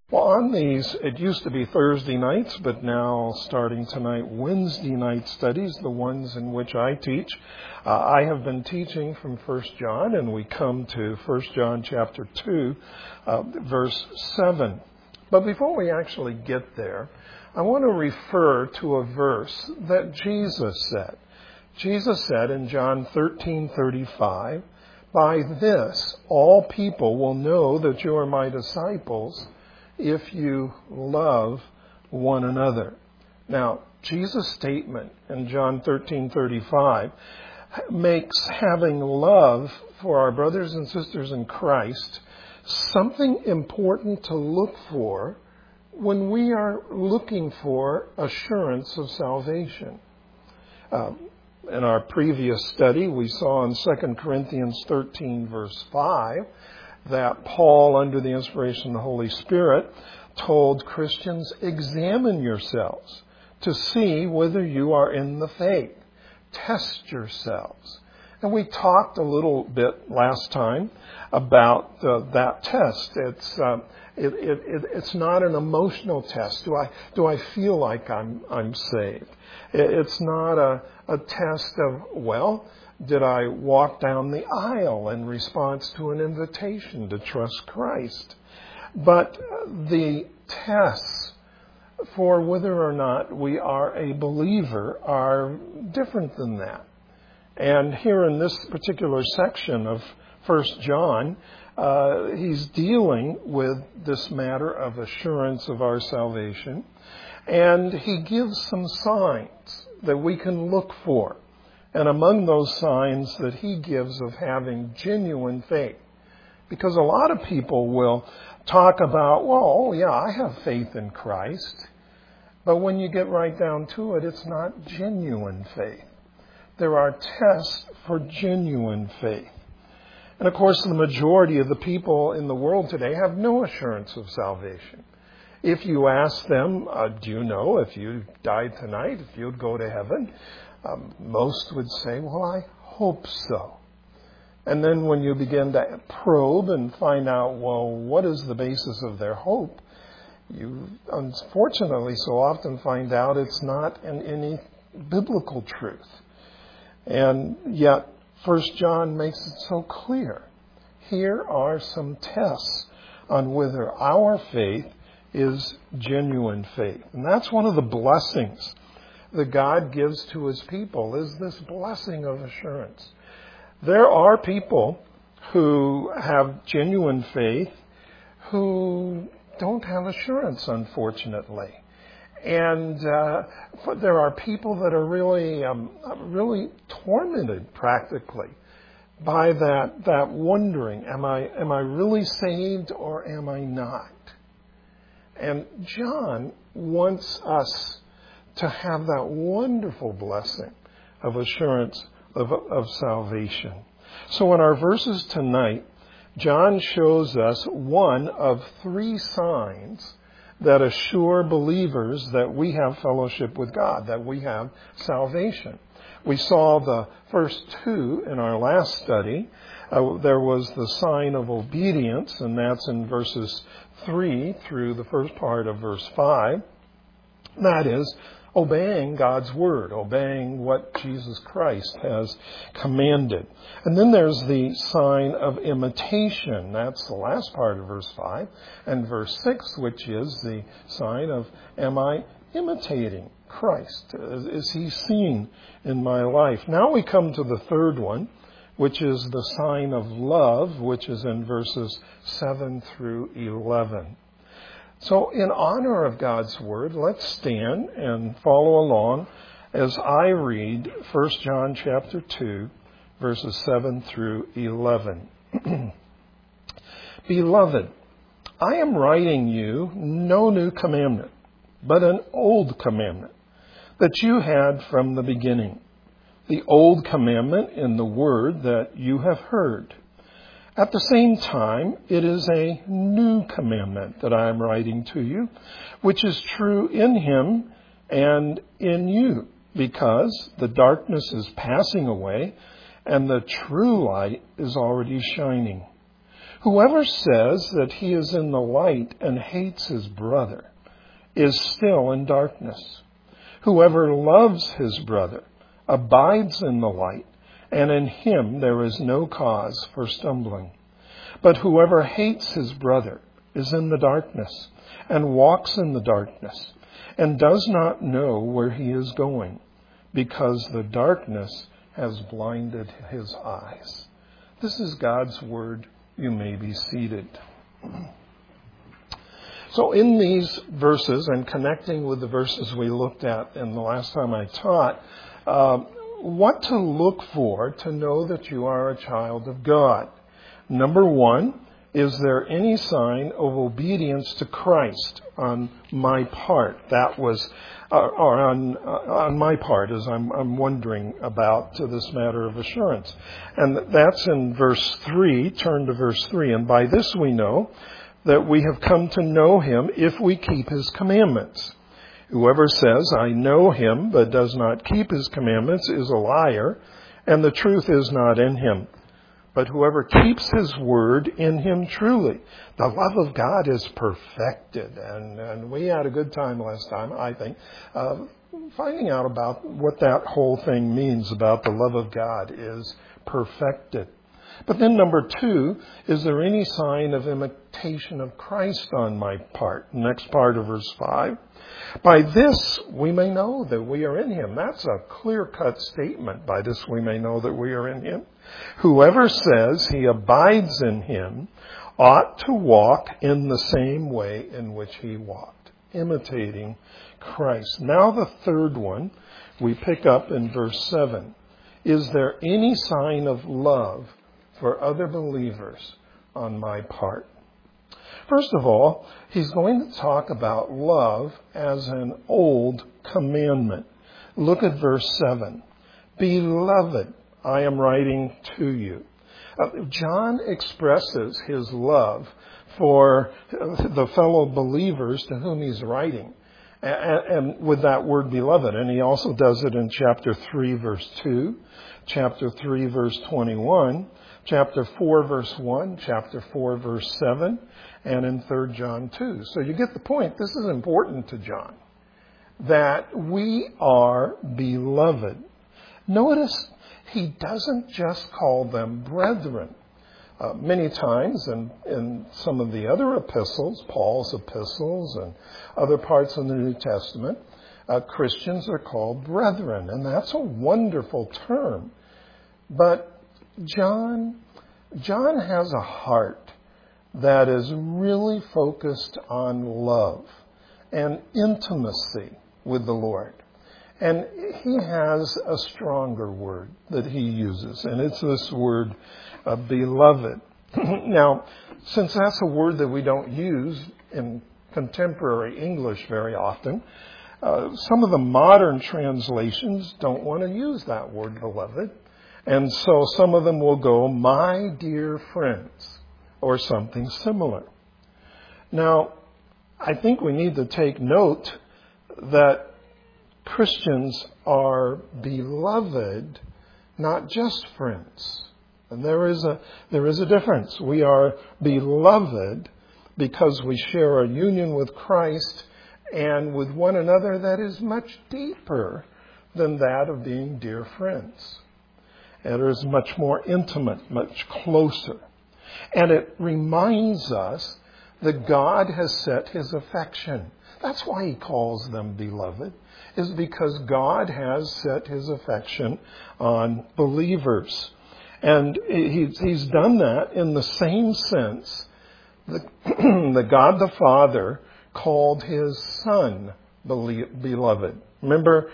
Well, on these, it used to be Thursday nights, but now starting tonight, Wednesday night studies, the ones in which I teach. I have been teaching from 1 John, and we come to 1 John chapter 2, verse 7. But before we actually get there, I want to refer to a verse that Jesus said. Jesus said in John 13:35, "By this all people will know that you are my disciples, if you love one another." Now, Jesus' statement in John 13:35 makes having love for our brothers and sisters in Christ something important to look for when we are looking for assurance of salvation. In our previous study, we saw in 2 Corinthians 13, verse 5, that Paul, under the inspiration of the Holy Spirit, told Christians, examine yourselves to see whether you are in the faith. Test yourselves. And we talked a little bit last time about that test. It's not an emotional test. Do I feel like I'm saved? It's not a test of, well, did I walk down the aisle in response to an invitation to trust Christ? But the tests for whether or not we are a believer are different than that. And here in this particular section of 1 John, he's dealing with this matter of assurance of our salvation. And he gives some signs that we can look for. And among those signs that he gives of having genuine faith. Because a lot of people will talk about, well, yeah, I have faith in Christ. But when you get right down to it, it's not genuine faith. There are tests for genuine faith. And of course, the majority of the people in the world today have no assurance of salvation. If you ask them, do you know if you died tonight, if you'd go to heaven? Most would say, well, I hope so. And then when you begin to probe and find out, well, what is the basis of their hope? You unfortunately so often find out it's not in any biblical truth. And yet, 1 John makes it so clear. Here are some tests on whether our faith is genuine faith. And that's one of the blessings that God gives to his people, is this blessing of assurance. There are people who have genuine faith who don't have assurance, unfortunately. And there are people that are really tormented practically by that wondering, am I really saved or am I not? And John wants us to have that wonderful blessing of assurance of salvation. So in our verses tonight, John shows us one of three signs that assure believers that we have fellowship with God, that we have salvation. We saw the first two in our last study. There was the sign of obedience, and that's in verses 3 through the first part of verse 5. That is, obeying God's word, obeying what Jesus Christ has commanded. And then there's the sign of imitation. That's the last part of verse 5. And verse 6, which is the sign of, am I imitating Christ? Is he seen in my life? Now we come to the third one, which is the sign of love, which is in verses 7 through 11. So in honor of God's word, let's stand and follow along as I read 1 John chapter 2, verses 7 through 11. Beloved, I am writing you no new commandment, but an old commandment that you had from the beginning. The old commandment in the word that you have heard. At the same time, it is a new commandment that I am writing to you, which is true in him and in you, because the darkness is passing away and the true light is already shining. Whoever says that he is in the light and hates his brother is still in darkness. Whoever loves his brother abides in the light, and in him there is no cause for stumbling. But whoever hates his brother is in the darkness and walks in the darkness and does not know where he is going, because the darkness has blinded his eyes. This is God's word. You may be seated. So in these verses, and connecting with the verses we looked at in the last time I taught, what to look for to know that you are a child of God. Number one, is there any sign of obedience to Christ on my part? That was, or on my part, as I'm wondering about this matter of assurance. And that's in verse 3. Turn to verse 3. And by this we know that we have come to know him if we keep his commandments. Whoever says, I know him, but does not keep his commandments is a liar, and the truth is not in him. But whoever keeps his word, in him truly the love of God is perfected. And we had a good time last time, I think, finding out about what that whole thing means about the love of God is perfected. But then number two, is there any sign of imitation of Christ on my part? Next part of verse 5. By this we may know that we are in him. That's a clear-cut statement. By this we may know that we are in him. Whoever says he abides in him ought to walk in the same way in which he walked, imitating Christ. Now the third one we pick up in verse 7. Is there any sign of love for other believers on my part? First of all, he's going to talk about love as an old commandment. Look at verse 7. Beloved, I am writing to you. John expresses his love for the fellow believers to whom he's writing, and with that word beloved. And he also does it in chapter 3, verse 2, chapter 3, verse 21, chapter 4, verse 1, chapter 4, verse 7, and in 3 John 2. So you get the point. This is important to John, that we are beloved. Notice he doesn't just call them brethren. Many times in some of the other epistles, Paul's epistles and other parts of the New Testament, Christians are called brethren, and that's a wonderful term. But John has a heart that is really focused on love and intimacy with the Lord. And he has a stronger word that he uses, and it's this word, beloved. Now, since that's a word that we don't use in contemporary English very often, some of the modern translations don't want to use that word, beloved. And so some of them will go, my dear friends, or something similar. Now, I think we need to take note that Christians are beloved, not just friends. And there is a difference. We are beloved because we share a union with Christ and with one another that is much deeper than that of being dear friends. It is much more intimate, much closer. And it reminds us that God has set his affection. That's why he calls them beloved, is because God has set his affection on believers. And he's done that in the same sense that God the Father called his Son beloved. Remember,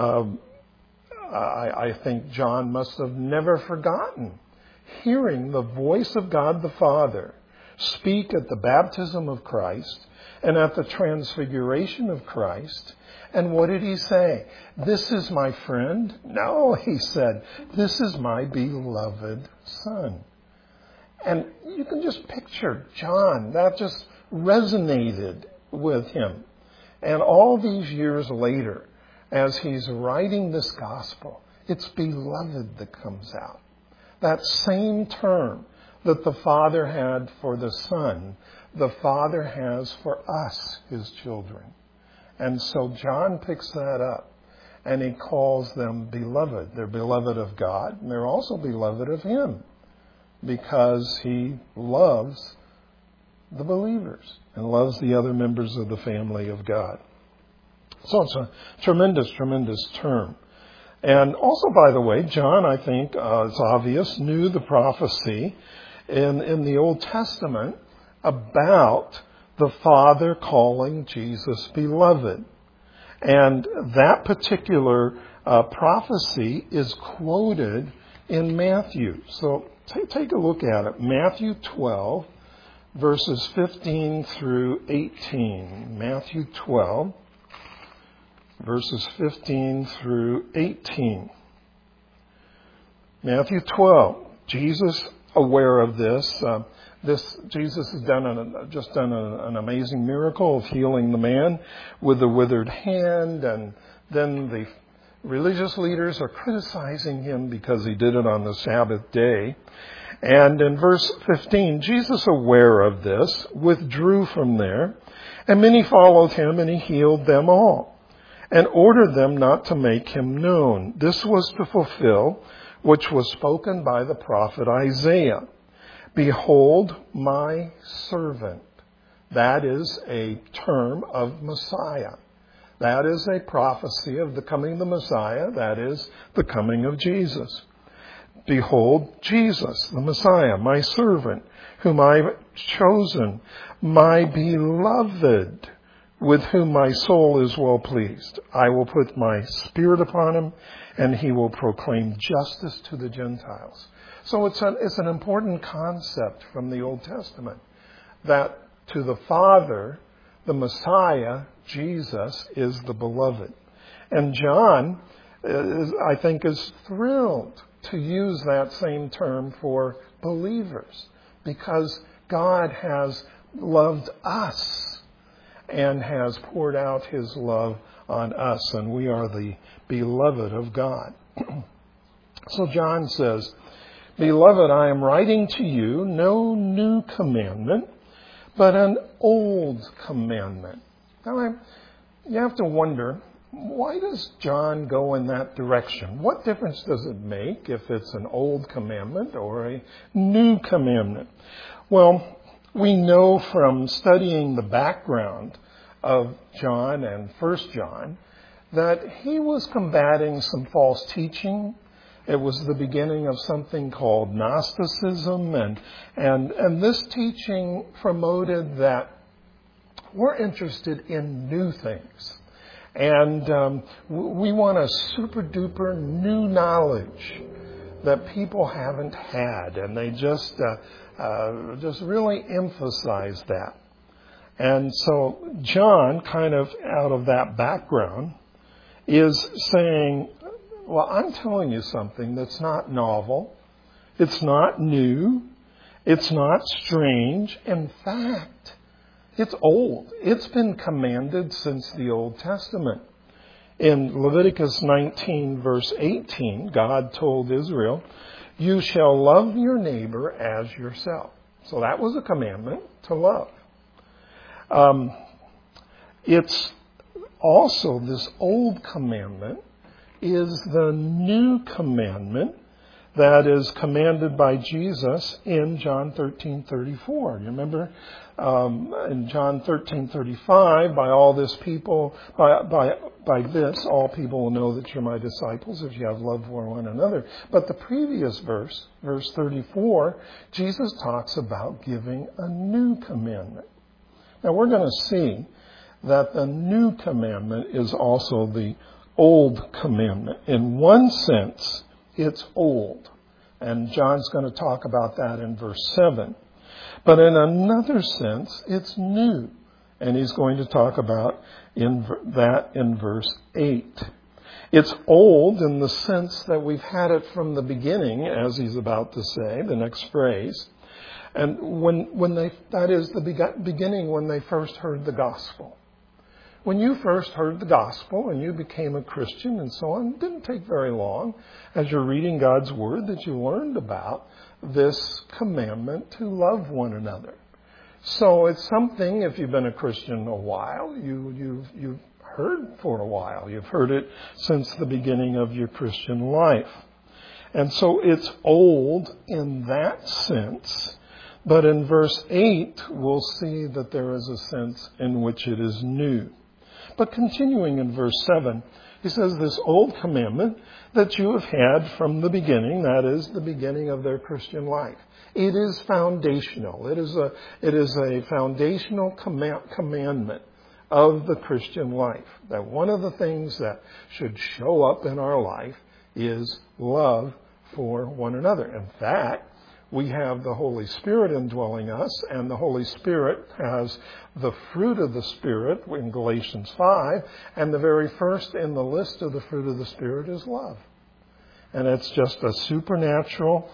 I think John must have never forgotten hearing the voice of God the Father speak at the baptism of Christ and at the transfiguration of Christ. And what did he say? This is my friend? No, he said, this is my beloved Son. And you can just picture John. That just resonated with him. And all these years later, as he's writing this gospel, it's beloved that comes out. That same term that the Father had for the Son, the Father has for us, his children. And so John picks that up, and he calls them beloved. They're beloved of God, and they're also beloved of him, because he loves the believers and loves the other members of the family of God. So it's a tremendous, tremendous term. And also, by the way, John, I think, it's obvious, knew the prophecy in the Old Testament about the Father calling Jesus beloved. And that particular prophecy is quoted in Matthew. So take a look at it. Matthew 12, verses 15 through 18. Matthew 12, verses 15 through 18. Matthew 12. Jesus, aware of this, Jesus has just done an amazing miracle of healing the man with the withered hand, and then the religious leaders are criticizing him because he did it on the Sabbath day. And in verse 15, Jesus, aware of this, withdrew from there, and many followed him, and he healed them all, and ordered them not to make him known. This was to fulfill which was spoken by the prophet Isaiah. Behold, my servant. That is a term of Messiah. That is a prophecy of the coming of the Messiah. That is the coming of Jesus. Behold, Jesus, the Messiah, my servant, whom I've chosen, my beloved, with whom my soul is well pleased. I will put my spirit upon him, and he will proclaim justice to the Gentiles. So it's an important concept from the Old Testament, that to the Father, the Messiah, Jesus, is the beloved. And John, I think, is thrilled to use that same term for believers, because God has loved us and has poured out his love on us, and we are the beloved of God. So John says, Beloved, I am writing to you no new commandment, but an old commandment. Now, you have to wonder, why does John go in that direction? What difference does it make if it's an old commandment or a new commandment? Well, we know from studying the background of John and 1 John that he was combating some false teaching. It was the beginning of something called Gnosticism, and this teaching promoted that we're interested in new things. And we want a super duper new knowledge that people haven't had, and they just really emphasize that. And so John, kind of out of that background, is saying, well, I'm telling you something that's not novel, it's not new, it's not strange. In fact, it's old. It's been commanded since the Old Testament. In Leviticus 19, verse 18, God told Israel, you shall love your neighbor as yourself. So that was a commandment to love. It's also, this old commandment is the new commandment that is commanded by Jesus in John 13:34. You remember in John 13:35, by all this people, by this, all people will know that you're my disciples if you have love for one another. But the previous verse, verse 34, Jesus talks about giving a new commandment. Now we're going to see that the new commandment is also the old commandment. In one sense, it's old. And John's going to talk about that in verse 7. But in another sense, it's new. And he's going to talk about that in verse 8. It's old in the sense that we've had it from the beginning, as he's about to say, the next phrase. And that is the beginning when they first heard the gospel. When you first heard the gospel and you became a Christian and so on, it didn't take very long as you're reading God's word that you learned about this commandment to love one another. So it's something, if you've been a Christian a while, you've heard for a while. You've heard it since the beginning of your Christian life. And so it's old in that sense. But in verse 8, we'll see that there is a sense in which it is new. But continuing in verse 7, he says, this old commandment that you have had from the beginning, that is the beginning of their Christian life. It is foundational. It is a foundational commandment of the Christian life. That one of the things that should show up in our life is love for one another. In fact, we have the Holy Spirit indwelling us, and the Holy Spirit has the fruit of the Spirit in Galatians 5, and the very first in the list of the fruit of the Spirit is love. And it's just a supernatural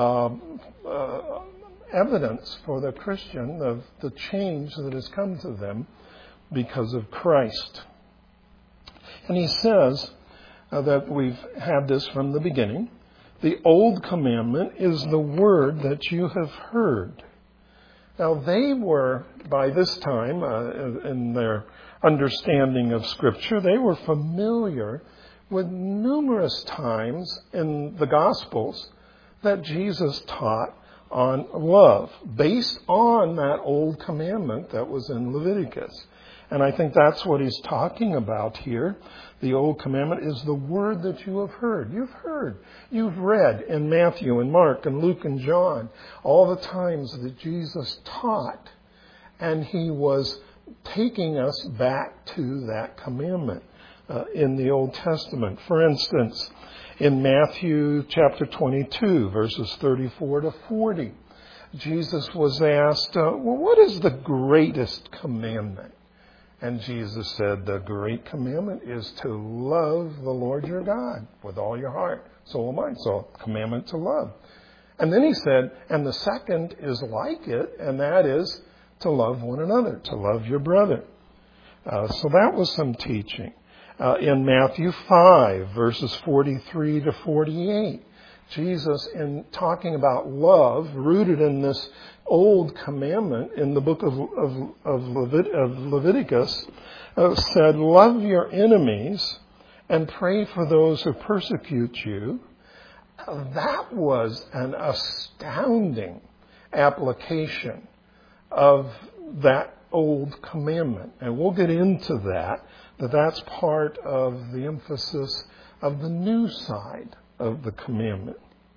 evidence for the Christian of the change that has come to them because of Christ. And he says that we've had this from the beginning. The old commandment is the word that you have heard. Now they were, by this time, in their understanding of Scripture, they were familiar with numerous times in the Gospels that Jesus taught on love, based on that old commandment that was in Leviticus. And I think that's what he's talking about here. The old commandment is the word that you have heard. You've heard. You've read in Matthew and Mark and Luke and John all the times that Jesus taught. And he was taking us back to that commandment in the Old Testament. For instance, in Matthew chapter 22, verses 34 to 40, Jesus was asked, what is the greatest commandment? And Jesus said, the great commandment is to love the Lord your God with all your heart, soul, and mind. So, commandment to love. And then he said, and the second is like it, and that is to love one another, to love your brother. So that was some teaching. In Matthew 5, verses 43 to 48, Jesus, in talking about love, rooted in this old commandment in the book of Leviticus, said, love your enemies and pray for those who persecute you. That was an astounding application of that old commandment. And we'll get into that that's part of the emphasis of the new side of the commandment.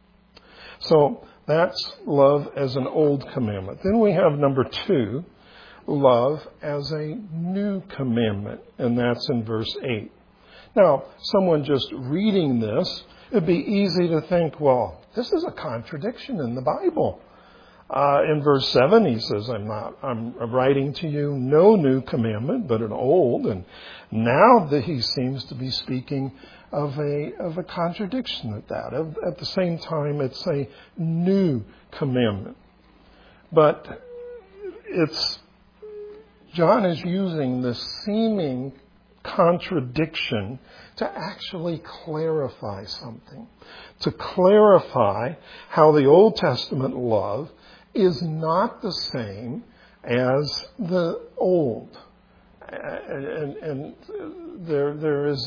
So that's love as an old commandment. Then we have number 2, love as a new commandment, and that's in verse 8. Now, someone just reading this, it'd be easy to think, well, this is a contradiction in the Bible. In verse 7, he says, I'm writing to you no new commandment, but an old. And now that he seems to be speaking of a contradiction at that. At the same time, it's a new commandment. But John is using this seeming contradiction to actually clarify something. To clarify how the Old Testament love is not the same as the old. And there's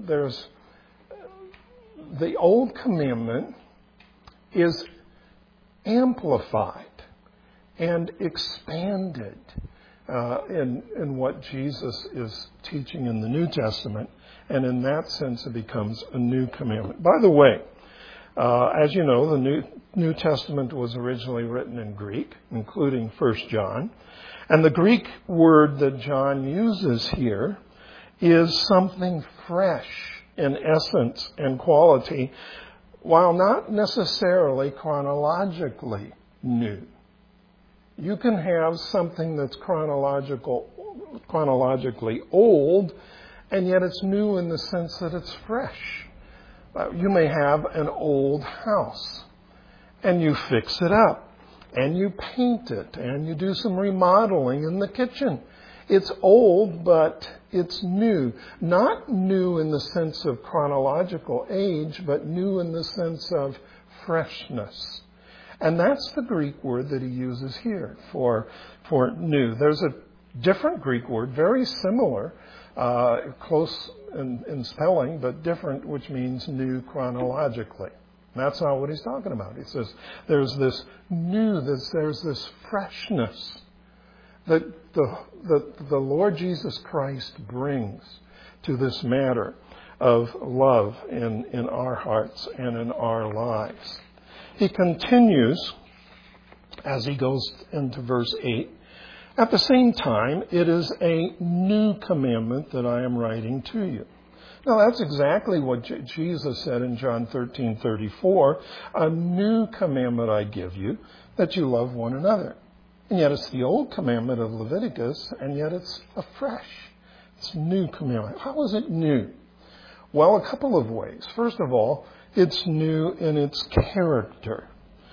the old commandment is amplified and expanded in what Jesus is teaching in the New Testament, and in that sense it becomes a new commandment. By the way, as you know, the New Testament was originally written in Greek, including 1 John. And the Greek word that John uses here is something fresh in essence and quality, while not necessarily chronologically new. You can have something that's chronologically old, and yet it's new in the sense that it's fresh. You may have an old house, and you fix it up, and you paint it, and you do some remodeling in the kitchen. It's old, but it's new. Not new in the sense of chronological age, but new in the sense of freshness. And that's the Greek word that he uses here for new. There's a different Greek word, very similar, close in spelling, but different, which means new chronologically. That's not what he's talking about. He says there's this newness, there's this freshness that the Lord Jesus Christ brings to this matter of love in our hearts and in our lives. He continues as he goes into verse 8. At the same time, it is a new commandment that I am writing to you. Now, that's exactly what Jesus said in John 13:34. A new commandment I give you, that you love one another. And yet it's the old commandment of Leviticus, and yet it's afresh. It's a new commandment. How is it new? Well, a couple of ways. First of all, it's new in its character.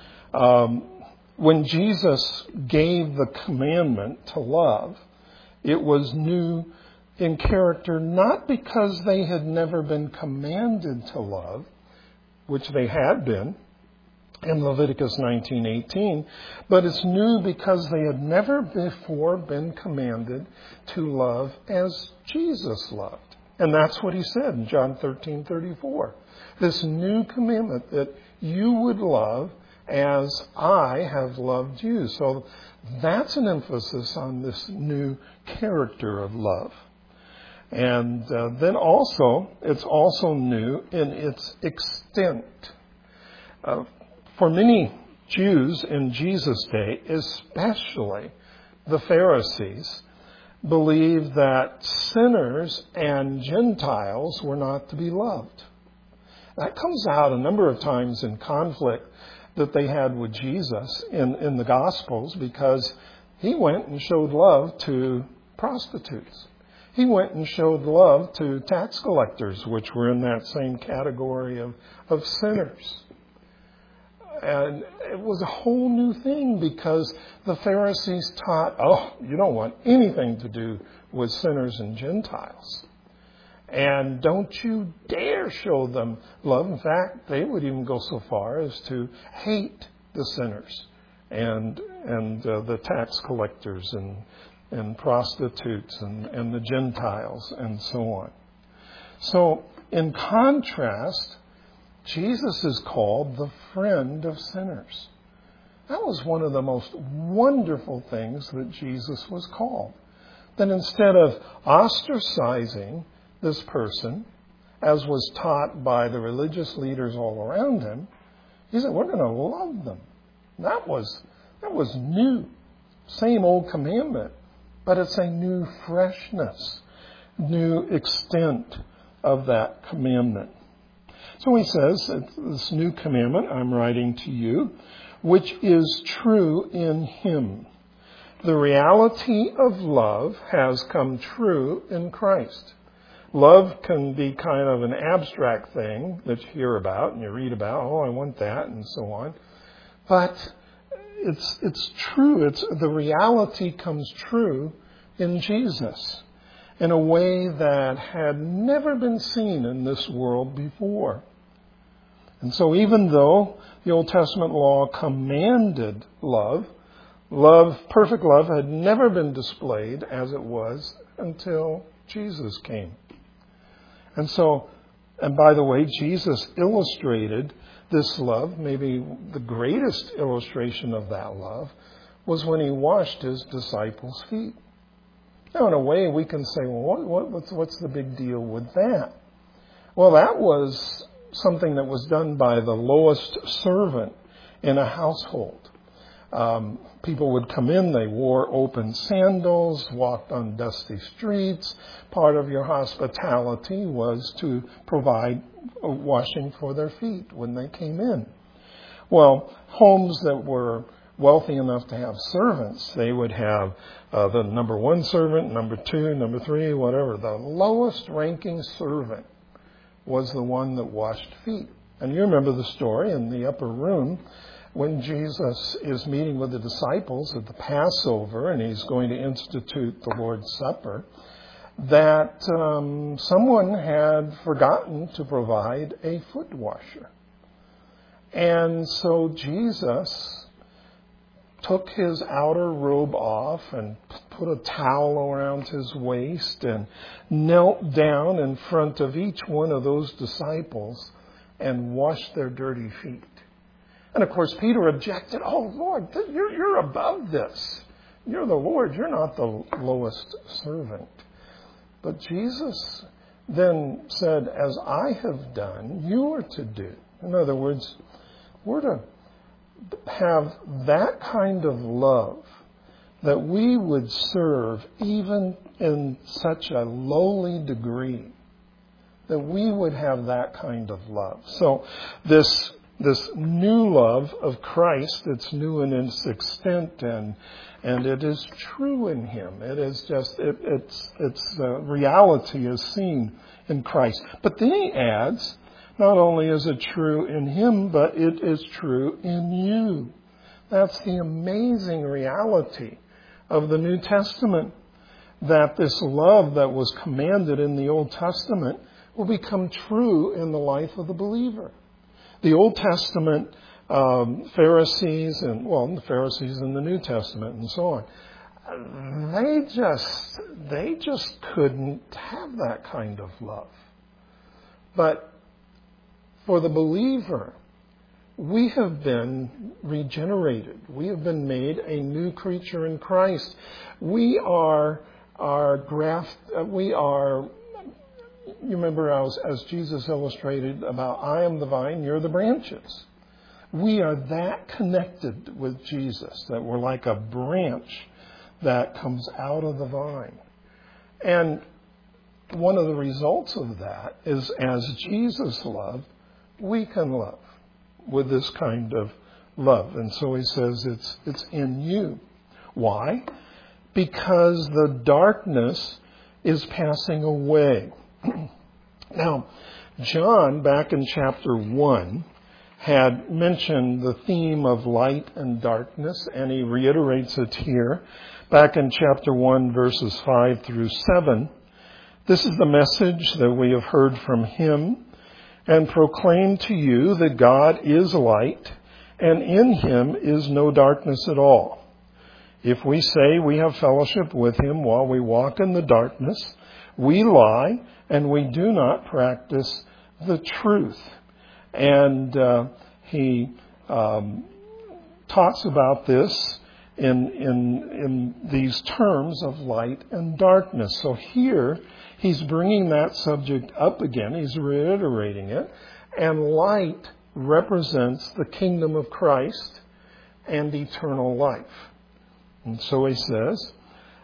When Jesus gave the commandment to love, it was new in character, not because they had never been commanded to love, which they had been in Leviticus 19:18, but it's new because they had never before been commanded to love as Jesus loved. And that's what he said in John 13:34. This new commandment that you would love as I have loved you. So that's an emphasis on this new character of love. And then also, it's also new in its extent. For many Jews in Jesus' day, especially the Pharisees, believed that sinners and Gentiles were not to be loved. That comes out a number of times in conflict that they had with Jesus in the Gospels, because he went and showed love to prostitutes. He went and showed love to tax collectors, which were in that same category of sinners. And it was a whole new thing, because the Pharisees taught, you don't want anything to do with sinners and Gentiles. And don't you dare show them love. In fact, they would even go so far as to hate the sinners and the tax collectors and prostitutes and the Gentiles and so on. So, in contrast, Jesus is called the friend of sinners. That was one of the most wonderful things that Jesus was called. That instead of ostracizing this person, as was taught by the religious leaders all around him, he said, we're going to love them. That was new. Same old commandment, but it's a new freshness, new extent of that commandment. So he says, this new commandment I'm writing to you, which is true in him. The reality of love has come true in Christ. Love can be kind of an abstract thing that you hear about and you read about. I want that, and so on. But it's true. The reality comes true in Jesus in a way that had never been seen in this world before. And so even though the Old Testament law commanded love, perfect love, had never been displayed as it was until Jesus came. And by the way, Jesus illustrated this love. Maybe the greatest illustration of that love was when he washed his disciples' feet. Now, in a way, we can say, well, what's the big deal with that? Well, that was something that was done by the lowest servant in a household. People would come in, they wore open sandals, walked on dusty streets. Part of your hospitality was to provide washing for their feet when they came in. Well, homes that were wealthy enough to have servants, they would have the number one servant, number two, number three, whatever. The lowest ranking servant was the one that washed feet. And you remember the story in the upper room when Jesus is meeting with the disciples at the Passover and he's going to institute the Lord's Supper, that someone had forgotten to provide a foot washer. And so Jesus took his outer robe off and put a towel around his waist and knelt down in front of each one of those disciples and washed their dirty feet. And of course, Peter objected, "Oh, Lord, you're above this. You're the Lord. You're not the lowest servant." But Jesus then said, "As I have done, you are to do." In other words, we're to have that kind of love that we would serve even in such a lowly degree, that we would have that kind of love. So this new love of Christ, it's new in its extent, and it is true in him. It is just, its reality is seen in Christ. But then he adds, not only is it true in him, but it is true in you. That's the amazing reality of the New Testament, that this love that was commanded in the Old Testament will become true in the life of the believer. The Old Testament Pharisees, the Pharisees in the New Testament and so on, they just couldn't have that kind of love. But for the believer, we have been regenerated. We have been made a new creature in Christ. We are you remember as Jesus illustrated about, "I am the vine, you're the branches." We are that connected with Jesus, that we're like a branch that comes out of the vine. And one of the results of that is, as Jesus loved, we can love with this kind of love. And so he says it's in you. Why? Because the darkness is passing away. Now, John, back in chapter 1, had mentioned the theme of light and darkness, and he reiterates it here. Back in chapter 1, verses 5 through 7, "This is the message that we have heard from him and proclaim to you that God is light, and in him is no darkness at all. If we say we have fellowship with him while we walk in the darkness, we lie and we do not practice the truth." And he talks about this in these terms of light and darkness. So here he's bringing that subject up again. He's reiterating it. And light represents the kingdom of Christ and eternal life. And so he says,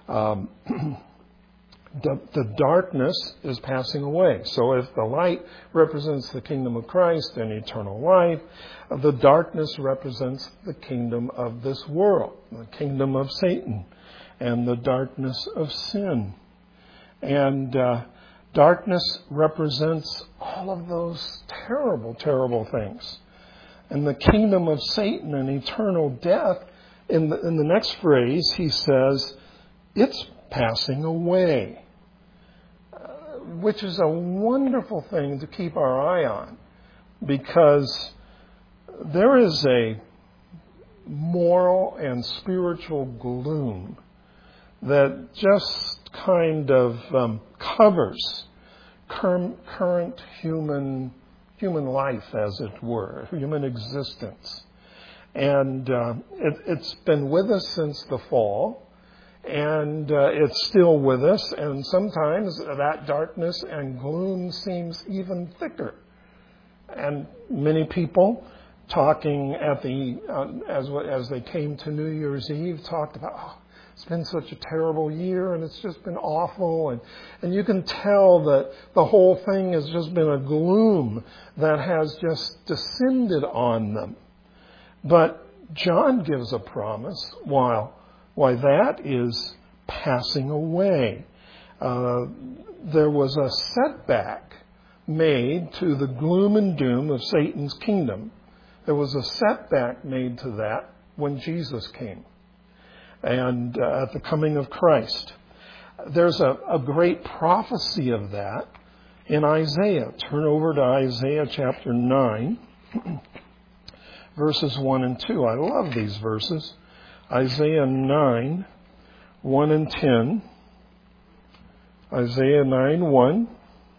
the darkness is passing away. So if the light represents the kingdom of Christ and eternal life, the darkness represents the kingdom of this world, the kingdom of Satan, and the darkness of sin. And darkness represents all of those terrible, terrible things. And the kingdom of Satan and eternal death, in the next phrase, he says, it's passing away, which is a wonderful thing to keep our eye on, because there is a moral and spiritual gloom that just kind of covers current human life, as it were, human existence. And it's been with us since the fall. And it's still with us, and sometimes that darkness and gloom seems even thicker. And many people talking at as they came to New Year's Eve talked about, it's been such a terrible year, and it's just been awful, and you can tell that the whole thing has just been a gloom that has just descended on them. But John gives a promise why that is passing away. There was a setback made to the gloom and doom of Satan's kingdom. There was a setback made to that when Jesus came and at the coming of Christ. There's a great prophecy of that in Isaiah. Turn over to Isaiah chapter 9. verses 1 and 2. I love these verses. Isaiah 9, 1 and 10. Isaiah 9:1.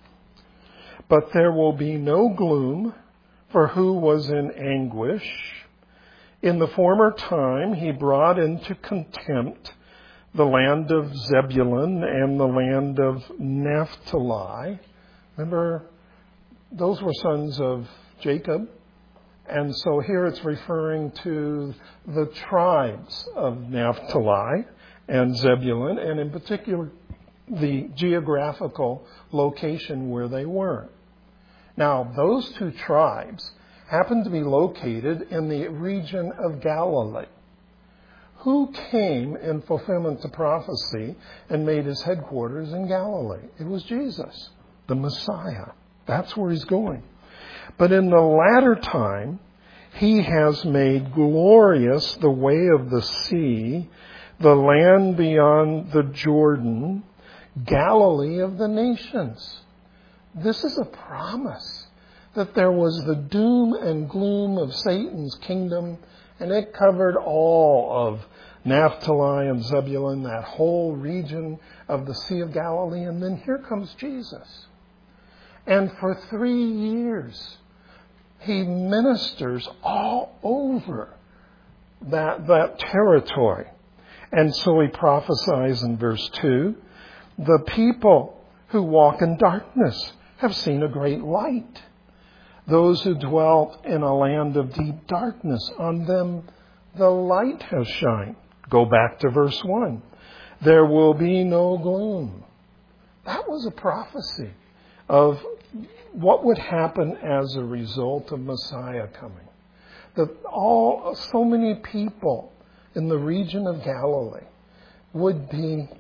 But there will be no gloom for who was in anguish. In the former time he brought into contempt the land of Zebulun and the land of Naphtali. Remember, those were sons of Jacob. And so here it's referring to the tribes of Naphtali and Zebulun, and in particular the geographical location where they were. Now, those two tribes happened to be located in the region of Galilee. Who came in fulfillment to prophecy and made his headquarters in Galilee? It was Jesus, the Messiah. That's where he's going. But in the latter time, he has made glorious the way of the sea, the land beyond the Jordan, Galilee of the nations. This is a promise that there was the doom and gloom of Satan's kingdom, and it covered all of Naphtali and Zebulun, that whole region of the Sea of Galilee. And then here comes Jesus. And for 3 years, he ministers all over that territory. And so he prophesies in verse 2, the people who walk in darkness have seen a great light. Those who dwelt in a land of deep darkness, on them the light has shined. Go back to verse 1. There will be no gloom. That was a prophecy of what would happen as a result of Messiah coming. That so many people in the region of Galilee would be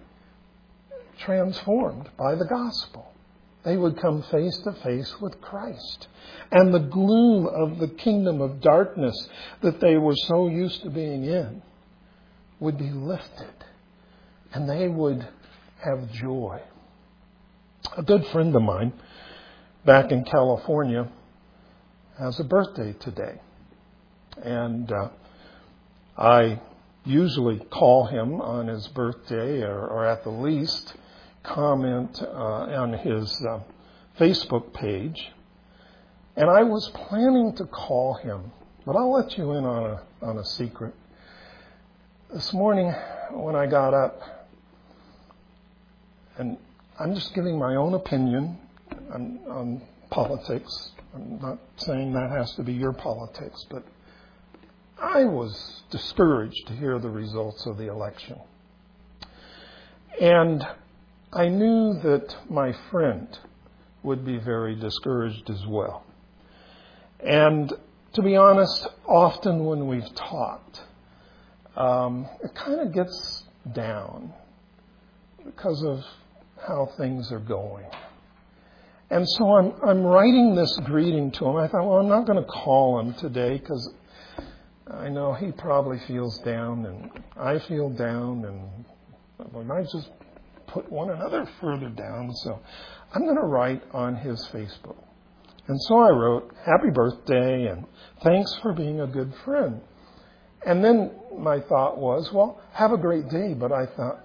transformed by the gospel. They would come face to face with Christ. And the gloom of the kingdom of darkness that they were so used to being in would be lifted. And they would have joy. A good friend of mine back in California has a birthday today. And I usually call him on his birthday, or at the least comment on his Facebook page. And I was planning to call him, but I'll let you in on a secret. This morning when I got up, and I'm just giving my own opinion on politics. I'm not saying that has to be your politics, but I was discouraged to hear the results of the election. And I knew that my friend would be very discouraged as well. And to be honest, often when we've talked, it kind of gets down because of how things are going. And so I'm writing this greeting to him. I thought, well, I'm not going to call him today because I know he probably feels down and I feel down, and we might just put one another further down. So I'm going to write on his Facebook. And so I wrote, happy birthday and thanks for being a good friend. And then my thought was, well, have a great day. But I thought,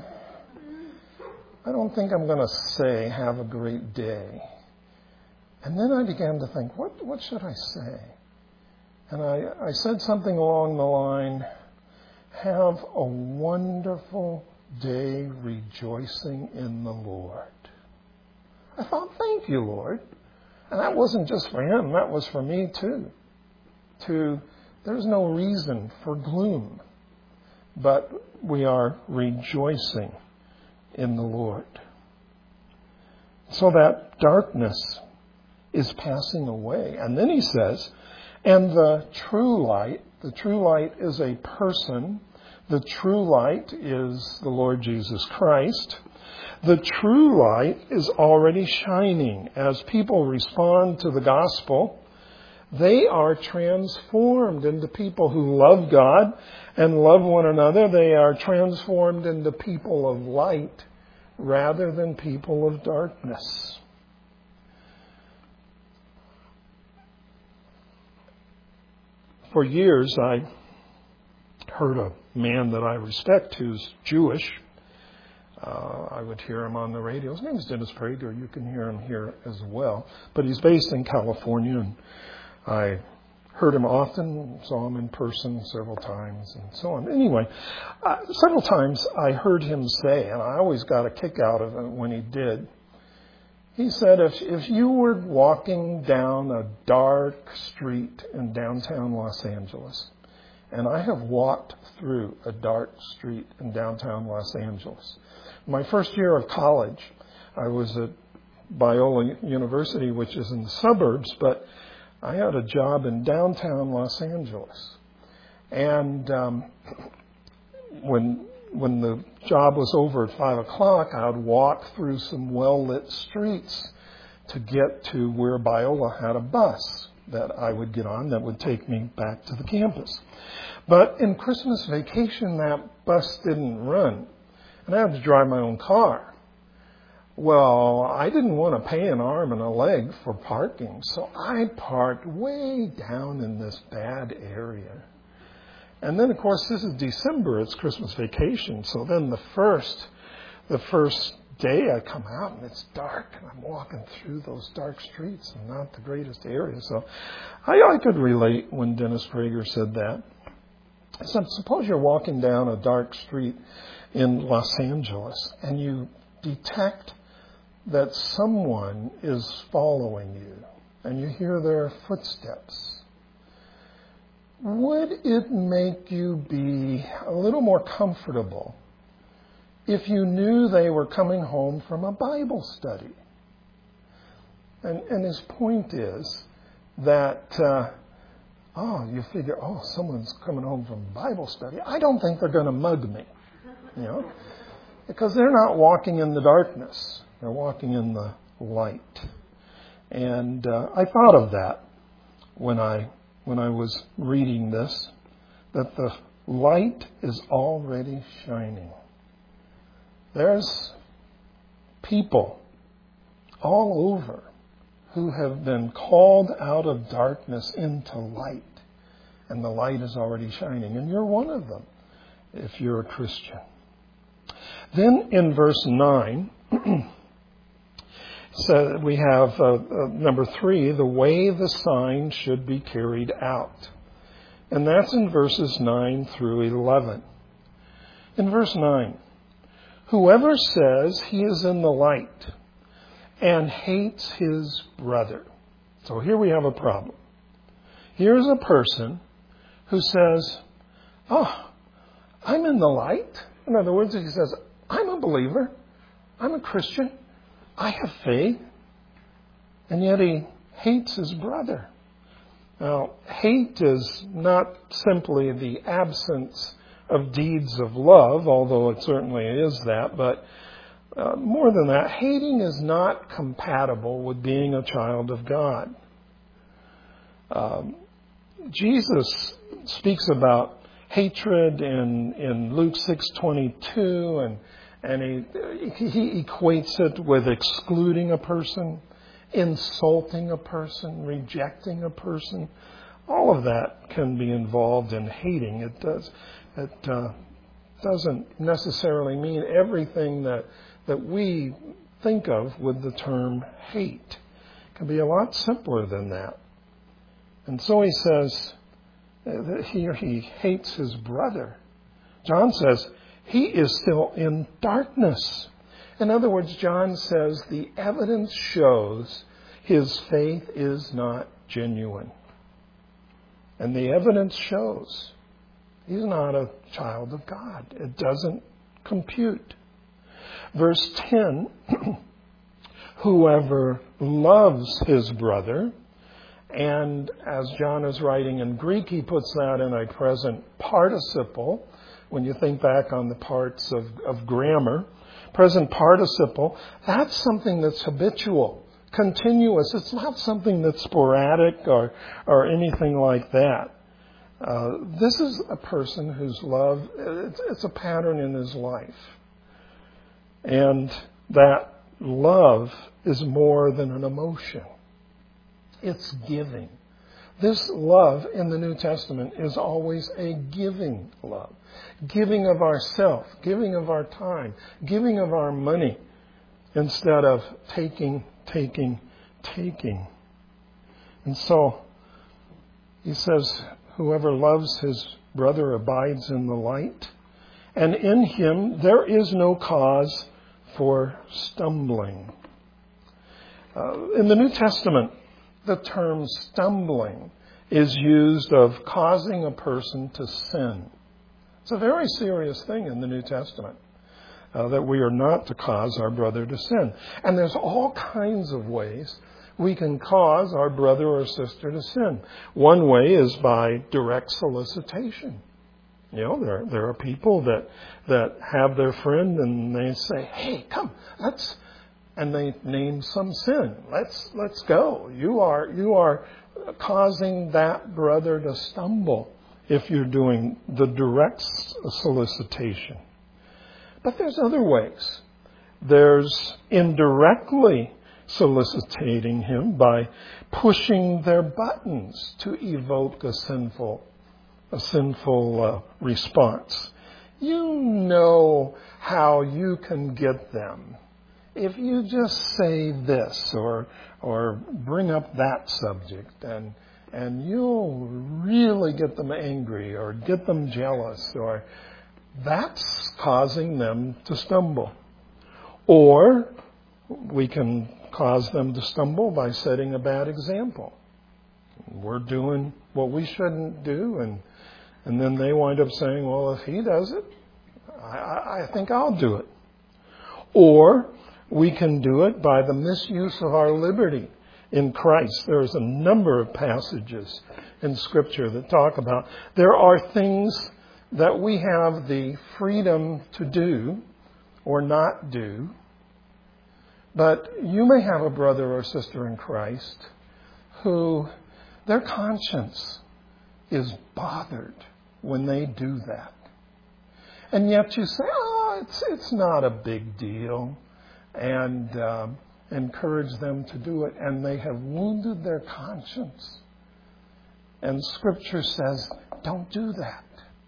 I don't think I'm going to say have a great day. And then I began to think, what should I say? And I said something along the line, have a wonderful day rejoicing in the Lord. I thought, thank you, Lord. And that wasn't just for him, that was for me too. There's no reason for gloom, but we are rejoicing in the Lord. So that darkness is passing away. And then he says, and the true light is a person. The true light is the Lord Jesus Christ. The true light is already shining. As people respond to the gospel, they are transformed into people who love God and love one another. They are transformed into people of light rather than people of darkness. For years, I heard a man that I respect who's Jewish. I would hear him on the radio. His name is Dennis Prager. You can hear him here as well. But he's based in California, and I heard him often, saw him in person several times, and so on. Anyway, several times I heard him say, and I always got a kick out of it when he did, he said, if you were walking down a dark street in downtown Los Angeles, and I have walked through a dark street in downtown Los Angeles. My first year of college, I was at Biola University, which is in the suburbs, but I had a job in downtown Los Angeles. And when the job was over at 5 o'clock, I would walk through some well-lit streets to get to where Biola had a bus that I would get on that would take me back to the campus. But in Christmas vacation, that bus didn't run, and I had to drive my own car. Well, I didn't want to pay an arm and a leg for parking, so I parked way down in this bad area. And then, of course, this is December, it's Christmas vacation, so then the first day I come out and it's dark and I'm walking through those dark streets and not the greatest area. So I could relate when Dennis Prager said that. So suppose you're walking down a dark street in Los Angeles and you detect that someone is following you and you hear their footsteps. Would it make you be a little more comfortable if you knew they were coming home from a Bible study? And his point is that, you figure, someone's coming home from Bible study. I don't think they're going to mug me, because they're not walking in the darkness. They're walking in the light. And I thought of that when I was reading this, that the light is already shining. There's people all over who have been called out of darkness into light. And the light is already shining. And you're one of them if you're a Christian. Then in verse 9, so we have number 3, the way the sign should be carried out. And that's in verses 9 through 11. In verse 9, whoever says he is in the light and hates his brother. So here we have a problem. Here's a person who says, I'm in the light. In other words, he says, I'm a believer. I'm a Christian. I have faith. And yet he hates his brother. Now, hate is not simply the absence of deeds of love, although it certainly is that, but more than that, hating is not compatible with being a child of God. Jesus speaks about hatred in Luke 6:22, and he equates it with excluding a person, insulting a person, rejecting a person. All of that can be involved in hating. It doesn't necessarily mean everything that we think of with the term hate. It can be a lot simpler than that. And so he says that here he hates his brother. John says he is still in darkness. In other words, John says the evidence shows his faith is not genuine. And the evidence shows he's not a child of God. It doesn't compute. Verse 10, whoever loves his brother, and as John is writing in Greek, he puts that in a present participle. When you think back on the parts of grammar, present participle, that's something that's habitual, continuous. It's not something that's sporadic or anything like that. This is a person whose love, it's a pattern in his life. And that love is more than an emotion. It's giving. This love in the New Testament is always a giving love. Giving of ourself, giving of our time, giving of our money, instead of taking. And so, he says, whoever loves his brother abides in the light, and in him there is no cause for stumbling. In the New Testament, the term stumbling is used of causing a person to sin. It's a very serious thing in the New Testament, that we are not to cause our brother to sin. And there's all kinds of ways we can cause our brother or sister to sin. One way is by direct solicitation. You know, there are people that have their friend and they say, "Hey, come, and they name some sin. Let's go. You are causing that brother to stumble if you're doing the direct solicitation. But there's other ways. There's indirectly soliciting him by pushing their buttons to evoke a sinful response. You know how you can get them. If you just say this or bring up that subject, and you'll really get them angry or get them jealous, or that's causing them to stumble. Or we can cause them to stumble by setting a bad example. We're doing what we shouldn't do, and then they wind up saying, "Well, if he does it, I think I'll do it." Or we can do it by the misuse of our liberty in Christ. There's a number of passages in Scripture that talk about there are things that we have the freedom to do or not do. But you may have a brother or sister in Christ who their conscience is bothered when they do that. And yet you say, "Oh, it's not a big deal," and encourage them to do it, and they have wounded their conscience. And Scripture says, don't do that.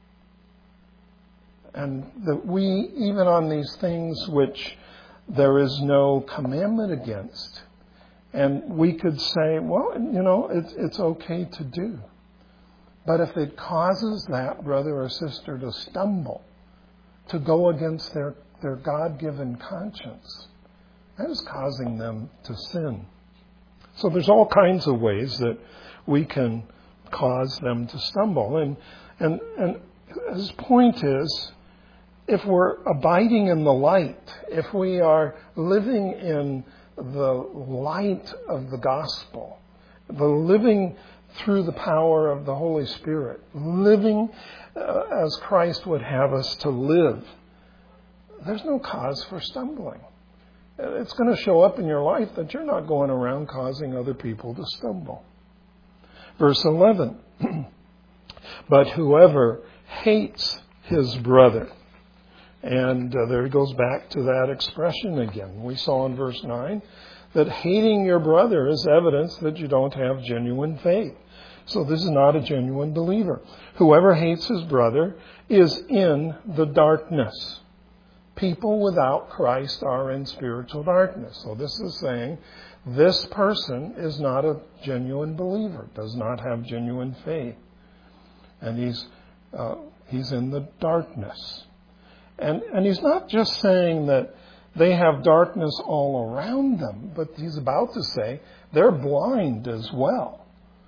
And that we, even on these things which there is no commandment against, and we could say, well, it's okay to do. But if it causes that brother or sister to stumble, to go against their God-given conscience, that is causing them to sin. So there's all kinds of ways that we can cause them to stumble. And his point is, if we're abiding in the light, if we are living in the light of the gospel, the living through the power of the Holy Spirit, living as Christ would have us to live, there's no cause for stumbling. It's going to show up in your life that you're not going around causing other people to stumble. Verse 11, but whoever hates his brother, and there he goes back to that expression again. We saw in verse 9 that hating your brother is evidence that you don't have genuine faith. So this is not a genuine believer. Whoever hates his brother is in the darkness. People without Christ are in spiritual darkness. So this is saying this person is not a genuine believer, does not have genuine faith. And he's in the darkness. And he's not just saying that they have darkness all around them, but he's about to say they're blind as well.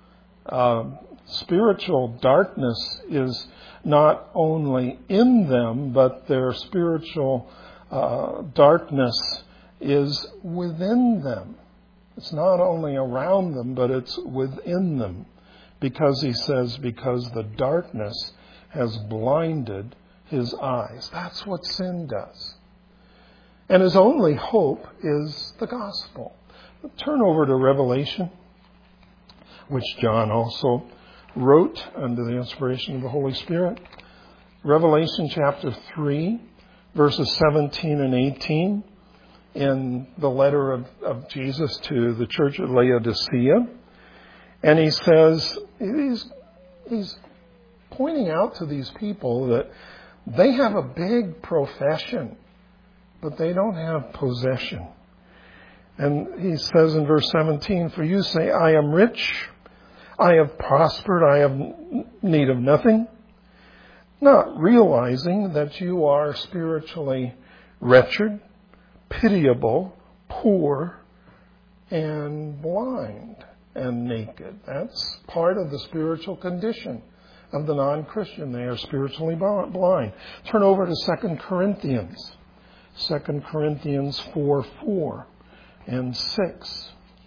Spiritual darkness is not only in them, but their spiritual darkness is within them. It's not only around them, but it's within them. Because he says, because the darkness has blinded his eyes. That's what sin does. And his only hope is the gospel. Turn over to Revelation, which John also wrote under the inspiration of the Holy Spirit. Revelation chapter 3, verses 17 and 18, in the letter of Jesus to the church at Laodicea. And he says, he's pointing out to these people that they have a big profession, but they don't have possession. And he says in verse 17, for you say, I am rich, I have prospered, I have need of nothing, not realizing that you are spiritually wretched, pitiable, poor, and blind and naked. That's part of the spiritual condition of the non-Christian. They are spiritually blind. Turn over to 2 Corinthians. 2 Corinthians 4:4 and 6.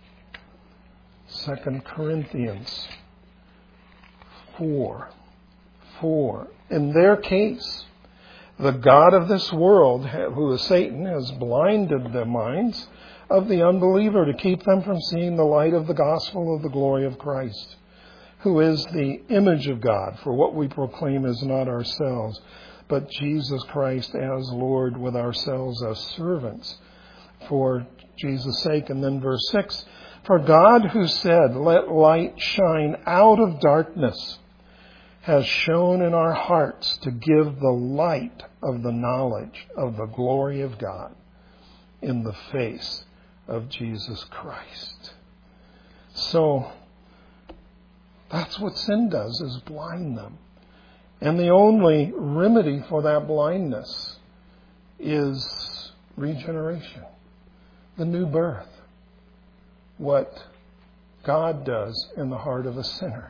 2 Corinthians 4:4. In their case, the God of this world, who is Satan, has blinded the minds of the unbeliever to keep them from seeing the light of the gospel of the glory of Christ, who is the image of God. For what we proclaim is not ourselves, but Jesus Christ as Lord, with ourselves as servants for Jesus' sake. And then verse 6, for God who said, let light shine out of darkness, has shone in our hearts to give the light of the knowledge of the glory of God in the face of Jesus Christ. So that's what sin does, is blind them. And the only remedy for that blindness is regeneration, the new birth, what God does in the heart of a sinner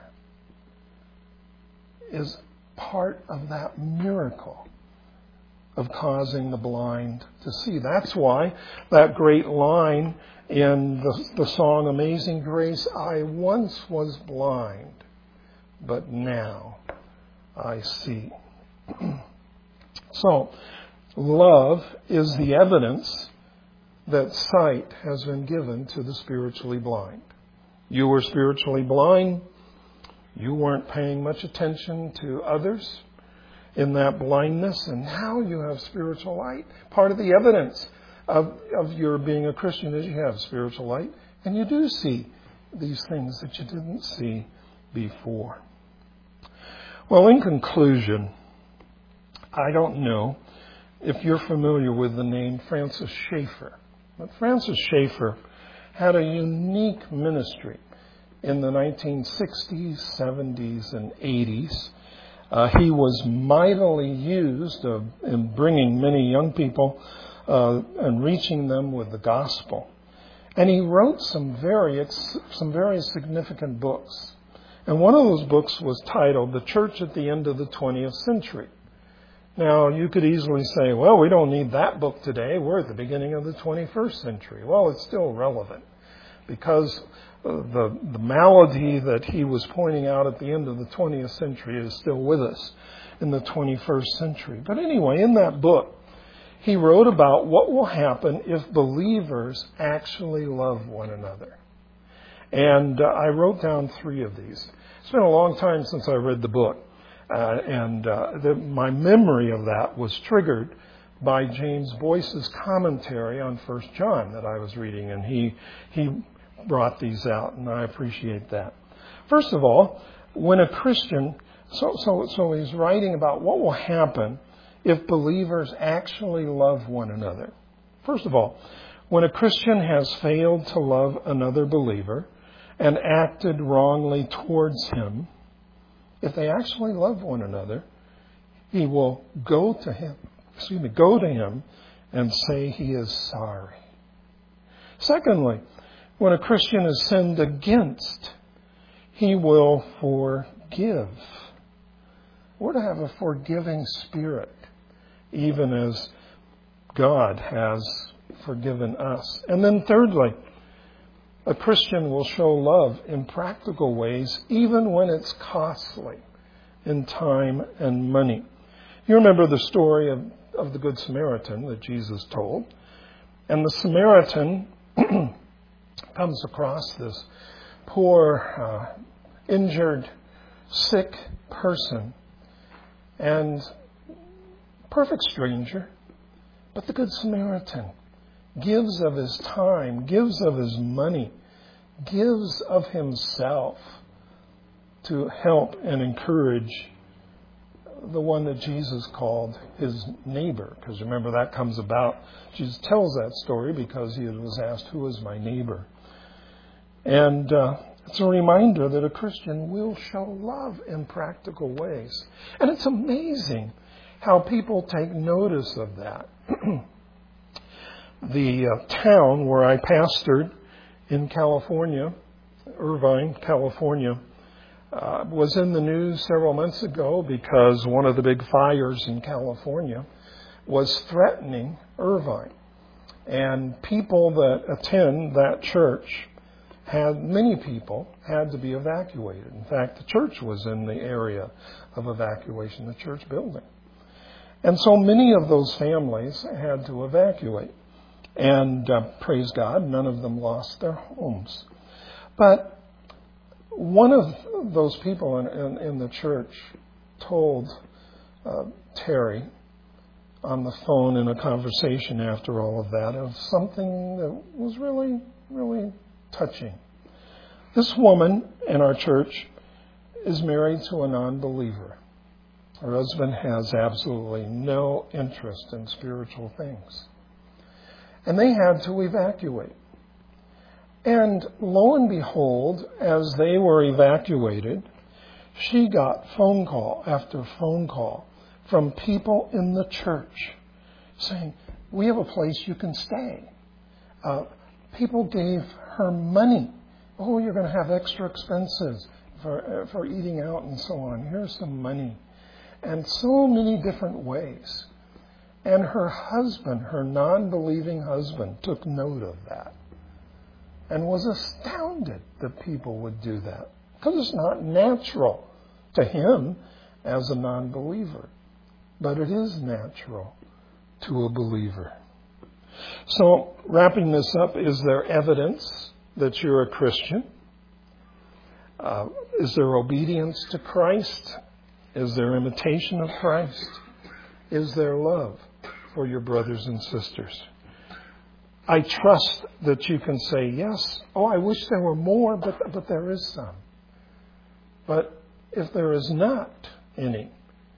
is part of that miracle of causing the blind to see. That's why that great line in the song Amazing Grace, I once was blind, but now I see. So, love is the evidence that sight has been given to the spiritually blind. You were spiritually blind. You weren't paying much attention to others in that blindness, and now you have spiritual light. Part of the evidence of your being a Christian is you have spiritual light, and you do see these things that you didn't see before. Well, in conclusion, I don't know if you're familiar with the name Francis Schaeffer, but Francis Schaeffer had a unique ministry in the 1960s, 70s, and 80s. He was mightily used in bringing many young people and reaching them with the gospel. And he wrote some very significant books. And one of those books was titled The Church at the End of the 20th Century. Now, you could easily say, well, we don't need that book today. We're at the beginning of the 21st century. Well, it's still relevant because the malady that he was pointing out at the end of the 20th century is still with us in the 21st century. But anyway, in that book, he wrote about what will happen if believers actually love one another. And I wrote down 3 of these. It's been a long time since I read the book. My memory of that was triggered by James Boyce's commentary on 1 John that I was reading. And he brought these out, and I appreciate that. First of all, when a Christian, so he's writing about what will happen if believers actually love one another. First of all, when a Christian has failed to love another believer and acted wrongly towards him, if they actually love one another, he will go to him and say he is sorry. Secondly, when a Christian is sinned against, he will forgive. We're to have a forgiving spirit, even as God has forgiven us. And then thirdly, a Christian will show love in practical ways, even when it's costly in time and money. You remember the story of the Good Samaritan that Jesus told. And the Samaritan comes across this poor, injured, sick person, and perfect stranger, but the Good Samaritan gives of his time, gives of his money gives of himself to help and encourage the one that Jesus called his neighbor. Because remember, that comes about, Jesus tells that story because he was asked, who is my neighbor? And it's a reminder that a Christian will show love in practical ways. And it's amazing how people take notice of that. The town where I pastored in California, Irvine, California, was in the news several months ago because one of the big fires in California was threatening Irvine. And people that attend that church many people had to be evacuated. In fact, the church was in the area of evacuation, the church building. And so many of those families had to evacuate. And praise God, none of them lost their homes. But one of those people in the church told Terry on the phone in a conversation after all of that of something that was really, really touching. This woman in our church is married to a non-believer. Her husband has absolutely no interest in spiritual things. And they had to evacuate. And lo and behold, as they were evacuated, she got phone call after phone call from people in the church saying, we have a place you can stay. People gave her money. Oh, you're going to have extra expenses for eating out and so on. Here's some money. And so many different ways. And her husband, her non-believing husband, took note of that and was astounded that people would do that. Because it's not natural to him as a non-believer. But it is natural to a believer. So, wrapping this up, is there evidence that you're a Christian? Is there obedience to Christ? Is there imitation of Christ? Is there love for your brothers and sisters? I trust that you can say yes. Oh, I wish there were more, but there is some. But if there is not any,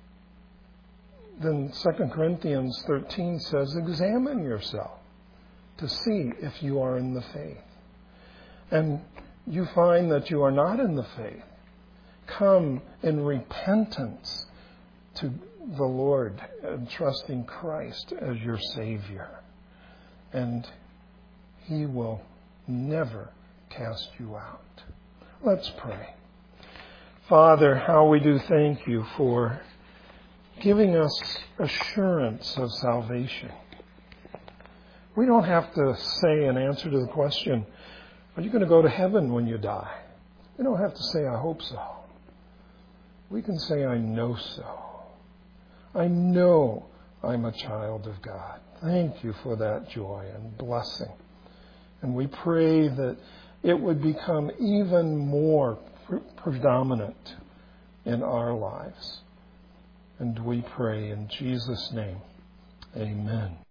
then 2 Corinthians 13 says, examine yourself to see if you are in the faith. And you find that you are not in the faith. Come in repentance to the Lord and trusting Christ as your Savior. And He will never cast you out. Let's pray. Father, how we do thank you for giving us assurance of salvation. We don't have to say an answer to the question, are you going to go to heaven when you die? We don't have to say, I hope so. We can say, I know so. I know I'm a child of God. Thank you for that joy and blessing. And we pray that it would become even more predominant in our lives. And we pray in Jesus' name, amen.